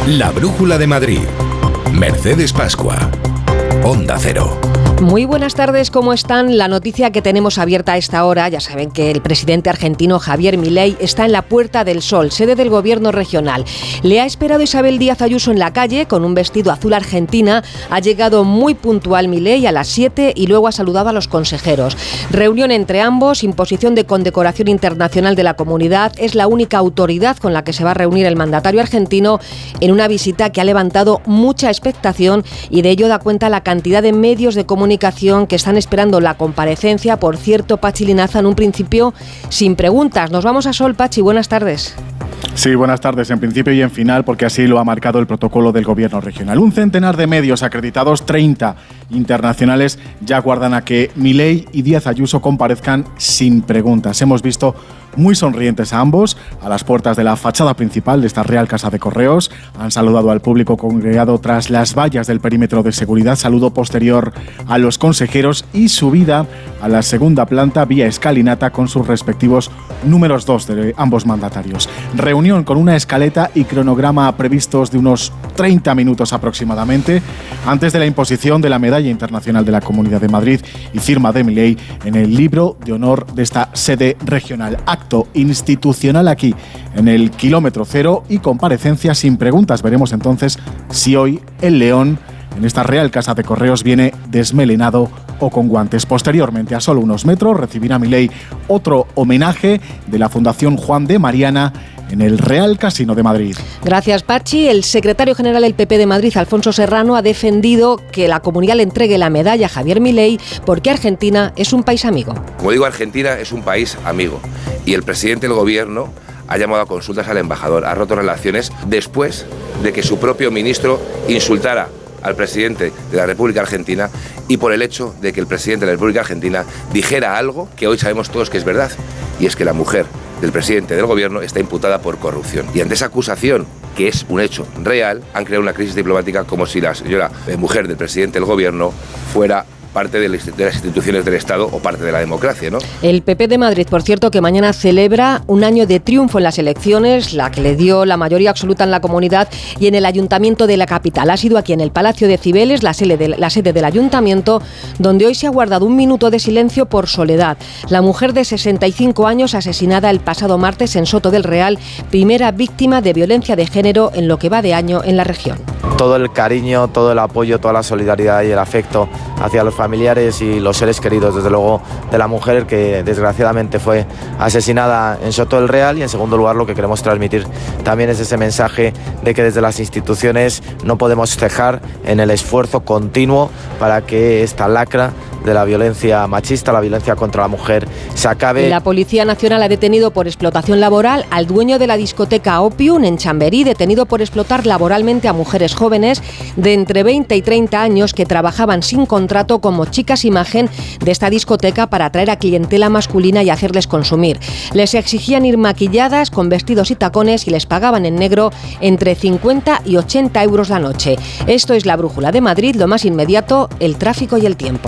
La Brújula de Madrid. Mercedes Pascua. Onda Cero. Muy buenas tardes, ¿cómo están? La noticia que tenemos abierta a esta hora, ya saben que el presidente argentino Javier Milei está en la Puerta del Sol, sede del gobierno regional. Le ha esperado Isabel Díaz Ayuso en la calle con un vestido azul argentina. Ha llegado muy puntual Milei a las 7 y luego ha saludado a los consejeros. Reunión entre ambos, imposición de condecoración internacional de la comunidad. Es la única autoridad con la que se va a reunir el mandatario argentino en una visita que ha levantado mucha expectación y de ello da cuenta la cantidad de medios de comunicación que están esperando la comparecencia. Por cierto, Pachi Linaza, en un principio sin preguntas. Nos vamos a Sol, Pachi, buenas tardes. Sí, buenas tardes, en principio y en final, porque así lo ha marcado el protocolo del gobierno regional. Un centenar de medios acreditados, 30 internacionales, ya aguardan a que Milei y Díaz Ayuso comparezcan sin preguntas. Hemos visto muy sonrientes a ambos, a las puertas de la fachada principal de esta Real Casa de Correos. Han saludado al público congregado tras las vallas del perímetro de seguridad, saludo posterior a los consejeros y subida a la segunda planta vía escalinata con sus respectivos números 2 de ambos mandatarios. Reunión con una escaleta y cronograma previstos de unos 30 minutos aproximadamente, antes de la imposición de la Medalla Internacional de la Comunidad de Madrid y firma de Milei en el libro de honor de esta sede regional. Acto institucional aquí, en el kilómetro cero, y comparecencia sin preguntas. Veremos entonces si hoy el león en esta Real Casa de Correos viene desmelenado o con guantes. Posteriormente, a solo unos metros, recibirá Milei otro homenaje de la Fundación Juan de Mariana en el Real Casino de Madrid. Gracias, Pachi. El secretario general del PP de Madrid, Alfonso Serrano, ha defendido que la comunidad le entregue la medalla a Javier Milei porque Argentina es un país amigo. Como digo, Argentina es un país amigo y el presidente del gobierno ha llamado a consultas al embajador, ha roto relaciones después de que su propio ministro insultara al presidente de la República Argentina y por el hecho de que el presidente de la República Argentina dijera algo que hoy sabemos todos que es verdad, y es que la mujer del presidente del gobierno está imputada por corrupción. Y ante esa acusación, que es un hecho real, han creado una crisis diplomática como si la señora mujer del presidente del gobierno fuera parte de las instituciones del Estado o parte de la democracia, ¿no? El PP de Madrid, por cierto, que mañana celebra un año de triunfo en las elecciones, la que le dio la mayoría absoluta en la comunidad y en el ayuntamiento de la capital. Ha sido aquí en el Palacio de Cibeles, la sede del ayuntamiento, donde hoy se ha guardado un minuto de silencio por Soledad, la mujer de 65 años asesinada el pasado martes en Soto del Real, primera víctima de violencia de género en lo que va de año en la región. Todo el cariño, todo el apoyo, toda la solidaridad y el afecto hacia los familiares y los seres queridos, desde luego, de la mujer que desgraciadamente fue asesinada en Soto del Real. Y en segundo lugar, lo que queremos transmitir también es ese mensaje de que desde las instituciones no podemos cejar en el esfuerzo continuo para que esta lacra de la violencia machista, la violencia contra la mujer, se acabe. La Policía Nacional ha detenido por explotación laboral al dueño de la discoteca Opium en Chamberí, detenido por explotar laboralmente a mujeres jóvenes de entre 20 y 30 años que trabajaban sin contrato como chicas imagen de esta discoteca para atraer a clientela masculina y hacerles consumir. Les exigían ir maquilladas con vestidos y tacones y les pagaban en negro entre 50 y 80 euros la noche. Esto es la Brújula de Madrid, lo más inmediato, el tráfico y el tiempo.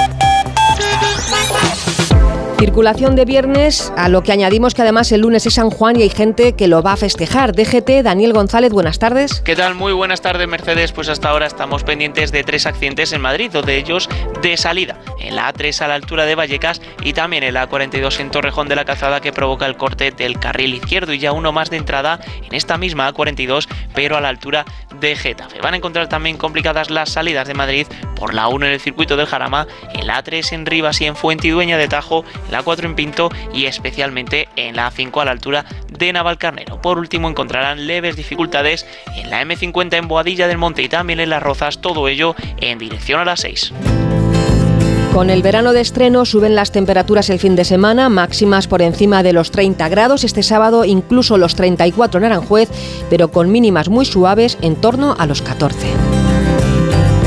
Circulación de viernes, a lo que añadimos que además el lunes es San Juan y hay gente que lo va a festejar. DGT, Daniel González, buenas tardes. ¿Qué tal? Muy buenas tardes, Mercedes. Pues hasta ahora estamos pendientes de 3 accidentes en Madrid, 2 de ellos de salida. En la A3 a la altura de Vallecas y también en la A42 en Torrejón de la Calzada, que provoca el corte del carril izquierdo, y ya uno más de entrada en esta misma A42, pero a la altura de Getafe. Van a encontrar también complicadas las salidas de Madrid por la 1 en el circuito del Jarama, en la A3 en Rivas y en Fuentidueña de Tajo, en la 4 en Pinto y especialmente en la A5 a la altura de Navalcarnero. Por último, encontrarán leves dificultades en la M50 en Boadilla del Monte y también en Las Rozas, todo ello en dirección a las 6. Con el verano de estreno suben las temperaturas el fin de semana, máximas por encima de los 30 grados, este sábado incluso los 34 en Aranjuez, pero con mínimas muy suaves en torno a los 14.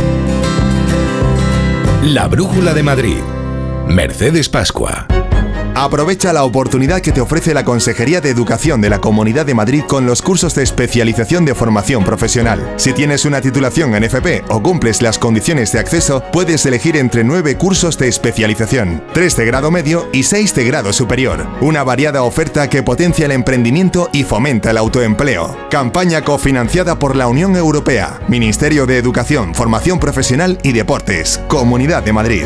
La Brújula de Madrid. Mercedes Pascua. Aprovecha la oportunidad que te ofrece la Consejería de Educación de la Comunidad de Madrid con los cursos de especialización de formación profesional. Si tienes una titulación en FP o cumples las condiciones de acceso, puedes elegir entre 9 cursos de especialización, 3 de grado medio y 6 de grado superior. Una variada oferta que potencia el emprendimiento y fomenta el autoempleo. Campaña cofinanciada por la Unión Europea, Ministerio de Educación, Formación Profesional y Deportes, Comunidad de Madrid.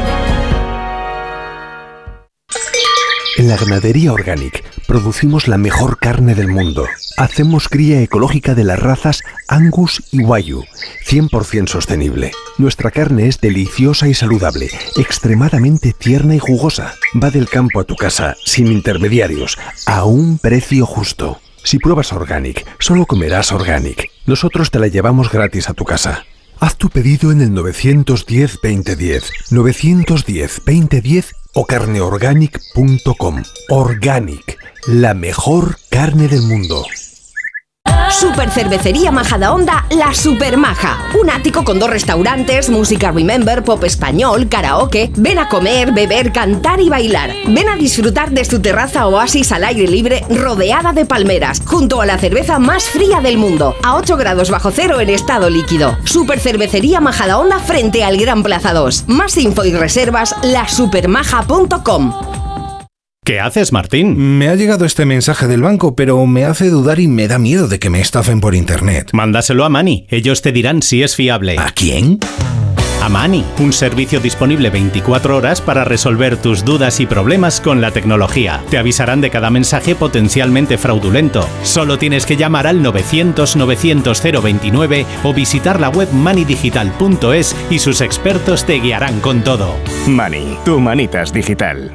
En la Ganadería Organic producimos la mejor carne del mundo. Hacemos cría ecológica de las razas Angus y Wagyu, 100% sostenible. Nuestra carne es deliciosa y saludable, extremadamente tierna y jugosa. Va del campo a tu casa, sin intermediarios, a un precio justo. Si pruebas Organic, solo comerás Organic. Nosotros te la llevamos gratis a tu casa. Haz tu pedido en el 910-2010, 910-2010 o carneorganic.com. Organic, la mejor carne del mundo. Super Cervecería Majadahonda, La Supermaja. Un ático con 2 restaurantes, música remember, pop español, karaoke. Ven a comer, beber, cantar y bailar. Ven a disfrutar de su terraza oasis al aire libre, rodeada de palmeras, junto a la cerveza más fría del mundo, a 8 grados bajo cero en estado líquido. Super Cervecería Majadahonda frente al Gran Plaza 2. Más info y reservas, lasupermaja.com. ¿Qué haces, Martín? Me ha llegado este mensaje del banco, pero me hace dudar y me da miedo de que me estafen por internet. Mándaselo a Mani. Ellos te dirán si es fiable. ¿A quién? A Mani, un servicio disponible 24 horas para resolver tus dudas y problemas con la tecnología. Te avisarán de cada mensaje potencialmente fraudulento. Solo tienes que llamar al 900-900-029 o visitar la web manidigital.es y sus expertos te guiarán con todo. Mani, tu Manitas Digital.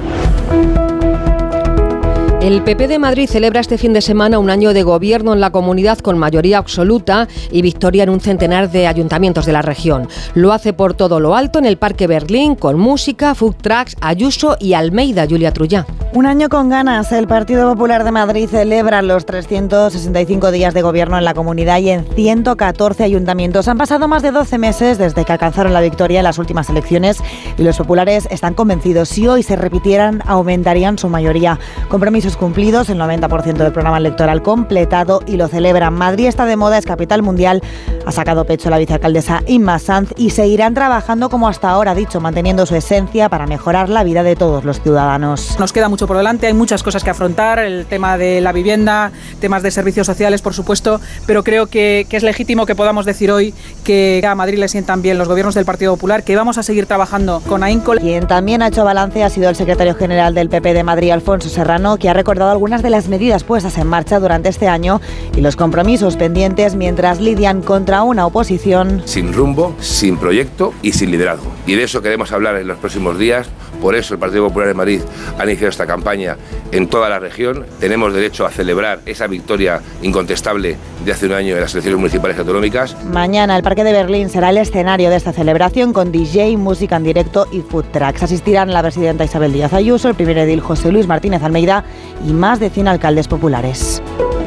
El PP de Madrid celebra este fin de semana un año de gobierno en la comunidad con mayoría absoluta y victoria en un centenar de ayuntamientos de la región. Lo hace por todo lo alto en el Parque Berlín con música, food trucks, Ayuso y Almeida. Julia Trullá. Un año con ganas. El Partido Popular de Madrid celebra los 365 días de gobierno en la comunidad y en 114 ayuntamientos. Han pasado más de 12 meses desde que alcanzaron la victoria en las últimas elecciones y los populares están convencidos. Si hoy se repitieran, aumentarían su mayoría. Compromisos cumplidos, el 90% del programa electoral completado y lo celebran. Madrid está de moda, es capital mundial. Ha sacado pecho la vicealcaldesa Inma Sanz y seguirán trabajando como hasta ahora, ha dicho, manteniendo su esencia para mejorar la vida de todos los ciudadanos. Nos queda mucho por delante, hay muchas cosas que afrontar, el tema de la vivienda, temas de servicios sociales, por supuesto, pero creo que es legítimo que podamos decir hoy que a Madrid le sientan bien los gobiernos del Partido Popular, que vamos a seguir trabajando con ahínco. Quien también ha hecho balance ha sido el secretario general del PP de Madrid, Alfonso Serrano, que ha recordado algunas de las medidas puestas en marcha durante este año y los compromisos pendientes mientras lidian contra una oposición sin rumbo, sin proyecto y sin liderazgo. Y de eso queremos hablar en los próximos días. Por eso el Partido Popular de Madrid ha iniciado esta campaña en toda la región. Tenemos derecho a celebrar esa victoria incontestable de hace un año en las elecciones municipales y autonómicas. Mañana el Parque de Berlín será el escenario de esta celebración con DJ, música en directo y food trucks. Asistirán la presidenta Isabel Díaz Ayuso, el primer edil José Luis Martínez Almeida y más de 100 alcaldes populares.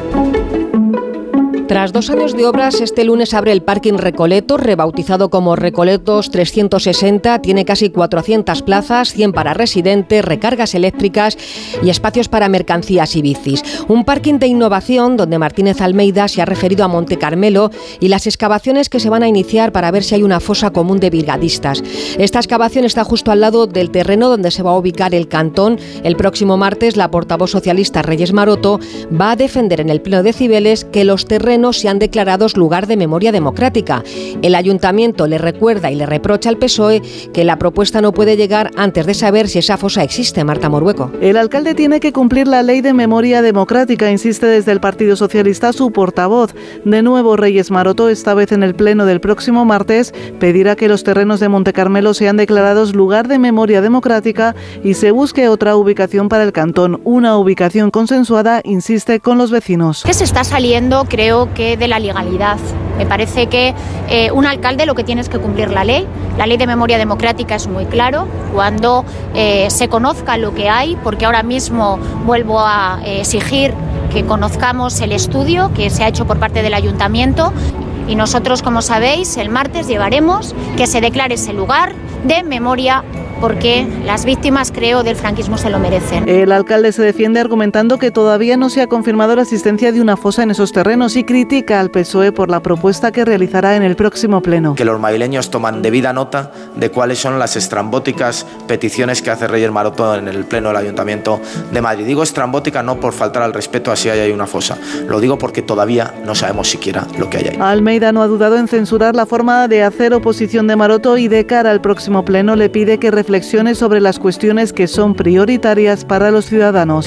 Tras 2 años de obras, este lunes abre el parking Recoleto, rebautizado como Recoletos 360. Tiene casi 400 plazas, 100 para residentes, recargas eléctricas y espacios para mercancías y bicis. Un parking de innovación donde Martínez Almeida se ha referido a Monte Carmelo y las excavaciones que se van a iniciar para ver si hay una fosa común de brigadistas. Esta excavación está justo al lado del terreno donde se va a ubicar el cantón. El próximo martes, la portavoz socialista Reyes Maroto va a defender en el Pleno de Cibeles que los terrenos sean declarados lugar de memoria democrática. El ayuntamiento le recuerda y le reprocha al PSOE que la propuesta no puede llegar antes de saber si esa fosa existe. Marta Morueco. El alcalde tiene que cumplir la ley de memoria democrática, insiste desde el Partido Socialista su portavoz. De nuevo, Reyes Maroto, esta vez en el pleno del próximo martes, pedirá que los terrenos de Monte Carmelo sean declarados lugar de memoria democrática y se busque otra ubicación para el cantón, una ubicación consensuada, insiste, con los vecinos. Que se está saliendo, creo que de la legalidad. Me parece que un alcalde lo que tiene es que cumplir la ley. La ley de memoria democrática es muy claro. Cuando se conozca lo que hay, porque ahora mismo vuelvo a exigir que conozcamos el estudio que se ha hecho por parte del ayuntamiento y nosotros, como sabéis, el martes llevaremos que se declare ese lugar de memoria, porque las víctimas, creo, del franquismo se lo merecen. El alcalde se defiende argumentando que todavía no se ha confirmado la existencia de una fosa en esos terrenos y critica al PSOE por la propuesta que realizará en el próximo pleno. Que los madrileños toman debida nota de cuáles son las estrambóticas peticiones que hace Reyes Maroto en el pleno del Ayuntamiento de Madrid. Digo estrambótica no por faltar al respeto a si hay una fosa, lo digo porque todavía no sabemos siquiera lo que hay ahí. Almeida no ha dudado en censurar la forma de hacer oposición de Maroto y de cara al próximo pleno le pide que reflexione sobre las cuestiones que son prioritarias para los ciudadanos.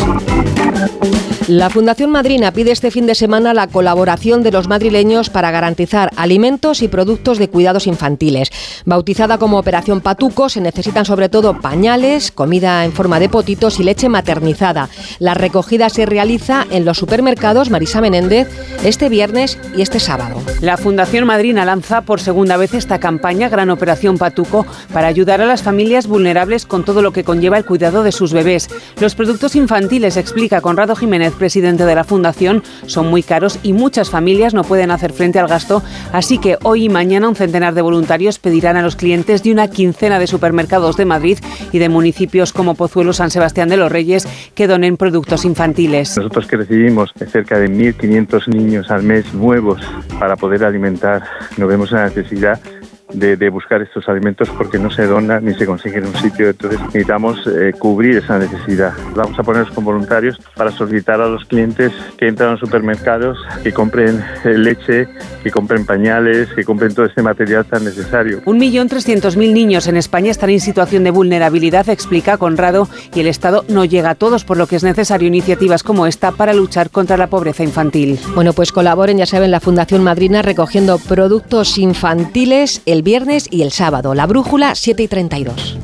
La Fundación Madrina pide este fin de semana la colaboración de los madrileños para garantizar alimentos y productos de cuidados infantiles. Bautizada como Operación Patuco, se necesitan sobre todo pañales, comida en forma de potitos y leche maternizada. La recogida se realiza en los supermercados Marisa Menéndez este viernes y este sábado. La Fundación Madrina lanza por segunda vez esta campaña Gran Operación Patuco para ayudar a las familias vulnerables con todo lo que conlleva el cuidado de sus bebés. Los productos infantiles, explica Conrado Jiménez, presidente de la Fundación, son muy caros y muchas familias no pueden hacer frente al gasto, así que hoy y mañana un centenar de voluntarios pedirán a los clientes de una quincena de supermercados de Madrid y de municipios como Pozuelo, San Sebastián de los Reyes que donen productos infantiles. Nosotros que recibimos cerca de 1.500 niños al mes nuevos para poder alimentar, no vemos la necesidad de buscar estos alimentos porque no se donan ni se consiguen en un sitio, entonces necesitamos cubrir esa necesidad. Vamos a ponernos con voluntarios para solicitar a los clientes que entran a los supermercados que compren leche, que compren pañales, que compren todo este material tan necesario. 1.300.000 niños en España están en situación de vulnerabilidad, explica Conrado, y el Estado no llega a todos, por lo que es necesario iniciativas como esta para luchar contra la pobreza infantil. Bueno, pues colaboren, ya saben, la Fundación Madrina recogiendo productos infantiles el viernes y el sábado. La brújula, 7:32.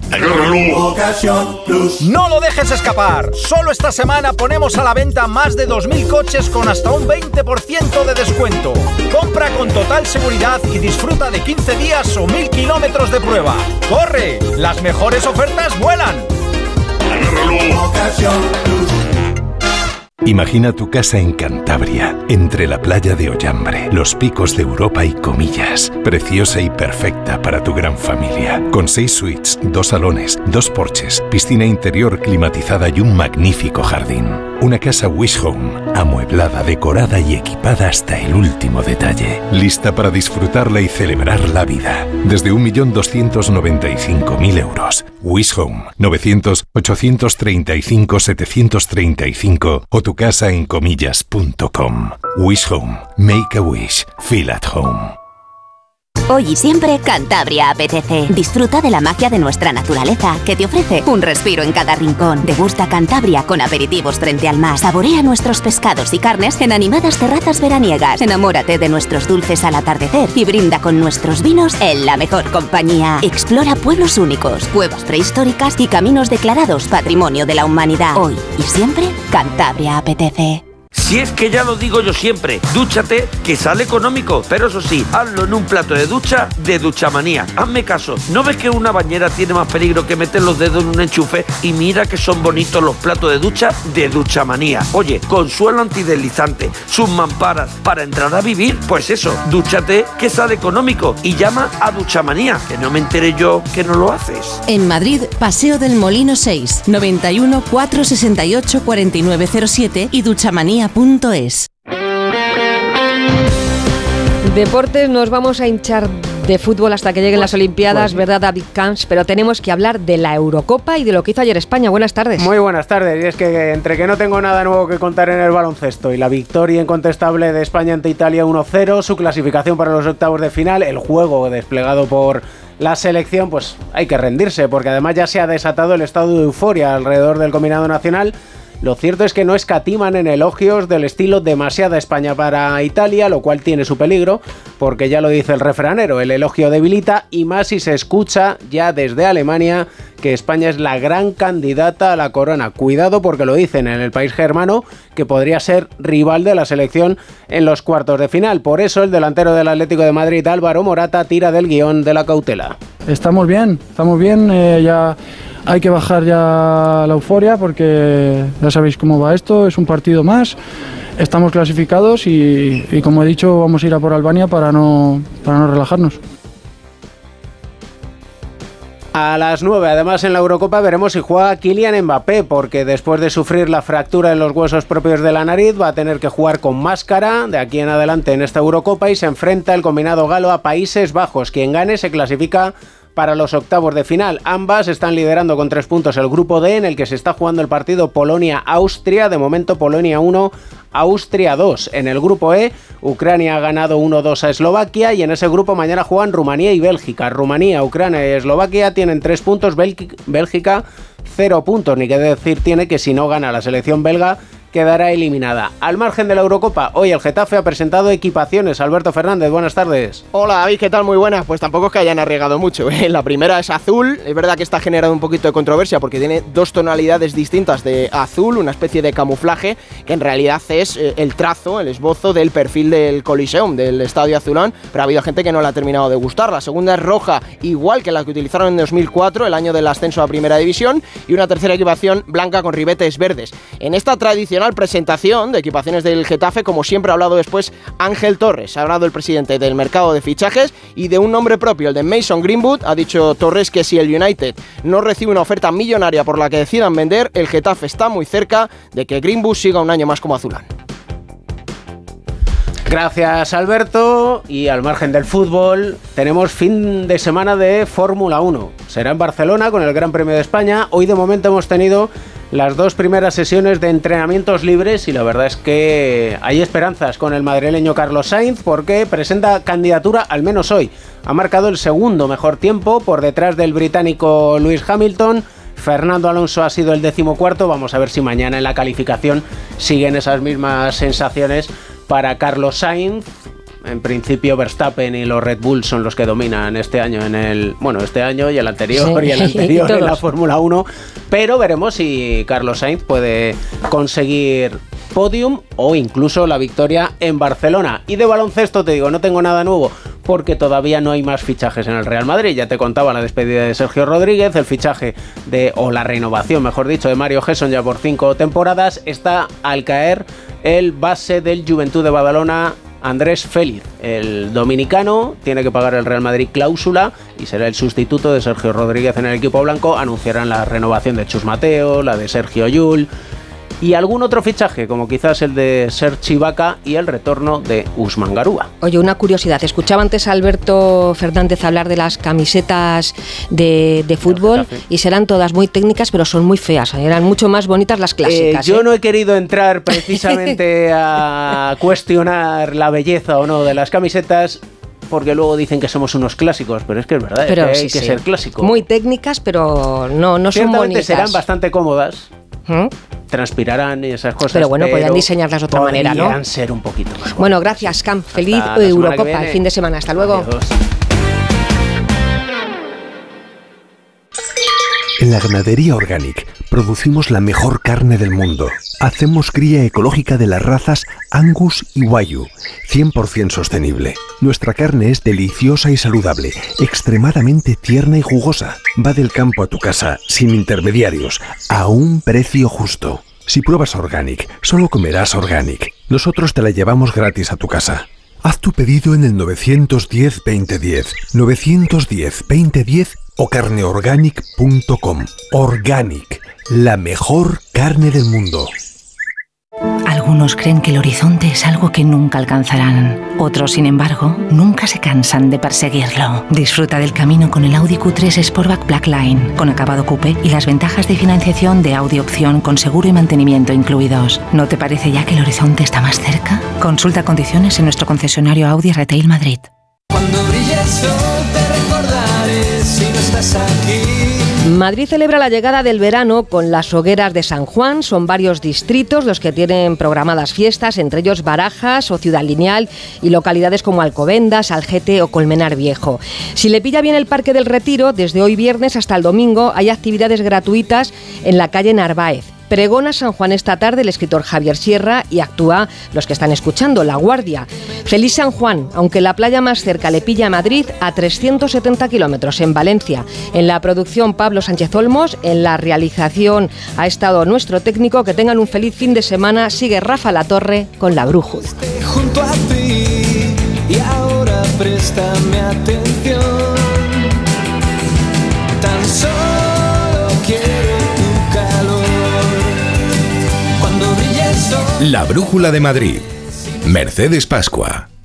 No lo dejes escapar. Solo esta semana ponemos a la venta más de 2.000 coches con hasta un 20% de descuento. Compra con total seguridad y disfruta de 15 días o 1.000 kilómetros de prueba. ¡Corre! Las mejores ofertas vuelan. Imagina tu casa en Cantabria, entre la playa de Ollambre, los picos de Europa y Comillas. Preciosa y perfecta para tu gran familia. Con 6 suites, 2 salones, 2 porches, piscina interior climatizada y un magnífico jardín. Una casa Wish Home, amueblada, decorada y equipada hasta el último detalle. Lista para disfrutarla y celebrar la vida. Desde 1.295.000 euros. Wish Home, 900-835-735 o tu casa en comillas.com. Wish Home. Make a wish. Feel at home. Hoy y siempre, Cantabria apetece. Disfruta de la magia de nuestra naturaleza, que te ofrece un respiro en cada rincón. Degusta Cantabria con aperitivos frente al mar. Saborea nuestros pescados y carnes en animadas terrazas veraniegas. Enamórate de nuestros dulces al atardecer y brinda con nuestros vinos en la mejor compañía. Explora pueblos únicos, cuevas prehistóricas y caminos declarados Patrimonio de la Humanidad. Hoy y siempre, Cantabria apetece. Si es que ya lo digo yo siempre, dúchate que sale económico, pero eso sí, hazlo en un plato de ducha de Duchamanía. Hazme caso, ¿no ves que una bañera tiene más peligro que meter los dedos en un enchufe? Y mira que son bonitos los platos de ducha de Duchamanía. Oye, con suelo antideslizante, sus mamparas, para entrar a vivir, pues eso, dúchate que sale económico y llama a Duchamanía, que no me enteré yo que no lo haces. En Madrid, Paseo del Molino 6, 91 468 4907 y duchamanía.es. Deportes, nos vamos a hinchar de fútbol hasta que lleguen las Olimpiadas, ¿verdad, David Camps? Pero tenemos que hablar de la Eurocopa y de lo que hizo ayer España. Buenas tardes. Muy buenas tardes. Y es que entre que no tengo nada nuevo que contar en el baloncesto y la victoria incontestable de España ante Italia 1-0, su clasificación para los octavos de final, el juego desplegado por la selección, pues hay que rendirse, porque además ya se ha desatado el estado de euforia alrededor del combinado nacional. Lo cierto es que no escatiman en elogios del estilo demasiada España para Italia, lo cual tiene su peligro, porque ya lo dice el refranero, el elogio debilita, y más si se escucha ya desde Alemania que España es la gran candidata a la corona. Cuidado, porque lo dicen en el país germano, que podría ser rival de la selección en los cuartos de final. Por eso el delantero del Atlético de Madrid, Álvaro Morata, tira del guión de la cautela. Estamos bien, ya hay que bajar ya la euforia, porque ya sabéis cómo va esto, es un partido más, estamos clasificados y como he dicho, vamos a ir a por Albania para no relajarnos. A las 9, además, en la Eurocopa veremos si juega Kylian Mbappé, porque después de sufrir la fractura en los huesos propios de la nariz va a tener que jugar con máscara de aquí en adelante en esta Eurocopa y se enfrenta el combinado galo a Países Bajos. Quien gane se clasifica para los octavos de final. Ambas están liderando con 3 puntos el grupo D, en el que se está jugando el partido Polonia-Austria. De momento Polonia 1, Austria 2. En el grupo E, Ucrania ha ganado 1-2 a Eslovaquia y en ese grupo mañana juegan Rumanía y Bélgica. Rumanía, Ucrania y Eslovaquia tienen 3 puntos, Bélgica 0 puntos. Ni que decir tiene que si no gana la selección belga quedará eliminada. Al margen de la Eurocopa, hoy el Getafe ha presentado equipaciones. Alberto Fernández, buenas tardes. Hola David, ¿qué tal? Muy buenas. Pues tampoco es que hayan arriesgado mucho, ¿eh? La primera es azul, es verdad que está generando un poquito de controversia porque tiene 2 tonalidades distintas de azul, una especie de camuflaje que en realidad es el trazo, el esbozo del perfil del Coliseum, del Estadio Azulón, pero ha habido gente que no le ha terminado de gustar. La segunda es roja, igual que la que utilizaron en 2004, el año del ascenso a Primera División, y una tercera equipación blanca con ribetes verdes. En esta tradicional presentación de equipaciones del Getafe, como siempre ha hablado después Ángel Torres, ha hablado el presidente del mercado de fichajes y de un nombre propio, el de Mason Greenwood. Ha dicho Torres que si el United no recibe una oferta millonaria por la que decidan vender, el Getafe está muy cerca de que Greenwood siga un año más como azulán. Gracias, Alberto. Y al margen del fútbol, tenemos fin de semana de Fórmula 1. Será en Barcelona con el Gran Premio de España. Hoy de momento hemos tenido las 2 primeras sesiones de entrenamientos libres y la verdad es que hay esperanzas con el madrileño Carlos Sainz porque presenta candidatura al menos hoy. Ha marcado el segundo mejor tiempo por detrás del británico Lewis Hamilton. Fernando Alonso ha sido el 14º. Vamos a ver si mañana en la calificación siguen esas mismas sensaciones para Carlos Sainz. En principio Verstappen y los Red Bull son los que dominan este año este año y el anterior, sí, y el anterior en la Fórmula 1, pero veremos si Carlos Sainz puede conseguir podium o incluso la victoria en Barcelona. Y de baloncesto te digo, no tengo nada nuevo porque todavía no hay más fichajes en el Real Madrid. Ya te contaba la despedida de Sergio Rodríguez, el fichaje o la renovación, mejor dicho, de Mario Gesson ya por 5 temporadas. Está al caer el base del Juventud de Badalona, Andrés Félix, el dominicano. Tiene que pagar el Real Madrid cláusula y será el sustituto de Sergio Rodríguez en el equipo blanco. Anunciarán la renovación de Chus Mateo, la de Sergio Llull y algún otro fichaje, como quizás el de Serge Ibaka y el retorno de Usman Garúa. Oye, una curiosidad. Escuchaba antes a Alberto Fernández hablar de las camisetas de fútbol y serán todas muy técnicas, pero son muy feas. Eran mucho más bonitas las clásicas. Yo no he querido entrar precisamente a cuestionar la belleza o no de las camisetas, porque luego dicen que somos unos clásicos, pero es que es verdad, pero es que hay que ser clásico. Muy técnicas, pero no son bonitas. Serán bastante cómodas. Transpirarán y esas cosas. Pero bueno, podrían diseñarlas de otra manera, ¿no? Podrían ser un poquito más. Bueno, gracias, Cam. Feliz Eurocopa el fin de semana. Hasta luego. Adiós. En la Ganadería Organic producimos la mejor carne del mundo. Hacemos cría ecológica de las razas Angus y Wagyu, 100% sostenible. Nuestra carne es deliciosa y saludable, extremadamente tierna y jugosa. Va del campo a tu casa, sin intermediarios, a un precio justo. Si pruebas Organic, solo comerás Organic. Nosotros te la llevamos gratis a tu casa. Haz tu pedido en el 910-2010, 910-2010 o carneorganic.com. Organic, la mejor carne del mundo. Algunos creen que el horizonte es algo que nunca alcanzarán. Otros, sin embargo, nunca se cansan de perseguirlo. Disfruta del camino con el Audi Q3 Sportback Blackline, con acabado coupé y las ventajas de financiación de Audi Opción con seguro y mantenimiento incluidos. ¿No te parece ya que el horizonte está más cerca? Consulta condiciones en nuestro concesionario Audi Retail Madrid. Cuando brille el sol te recordaré si no estás aquí. Madrid celebra la llegada del verano con las hogueras de San Juan. Son varios distritos los que tienen programadas fiestas, entre ellos Barajas o Ciudad Lineal y localidades como Alcobendas, Algete o Colmenar Viejo. Si le pilla bien el Parque del Retiro, desde hoy viernes hasta el domingo hay actividades gratuitas en la calle Narváez. Pregona San Juan esta tarde el escritor Javier Sierra y actúa, los que están escuchando, La Guardia. Feliz San Juan, aunque la playa más cerca le pilla a Madrid, a 370 kilómetros, en Valencia. En la producción Pablo Sánchez Olmos, en la realización ha estado nuestro técnico. Que tengan un feliz fin de semana. Sigue Rafa Latorre con La Brújula. Junto a ti y ahora préstame atención. Tan Solo quiero tu calor. Cuando brille el sol. La Brújula de Madrid. Mercedes Pascua.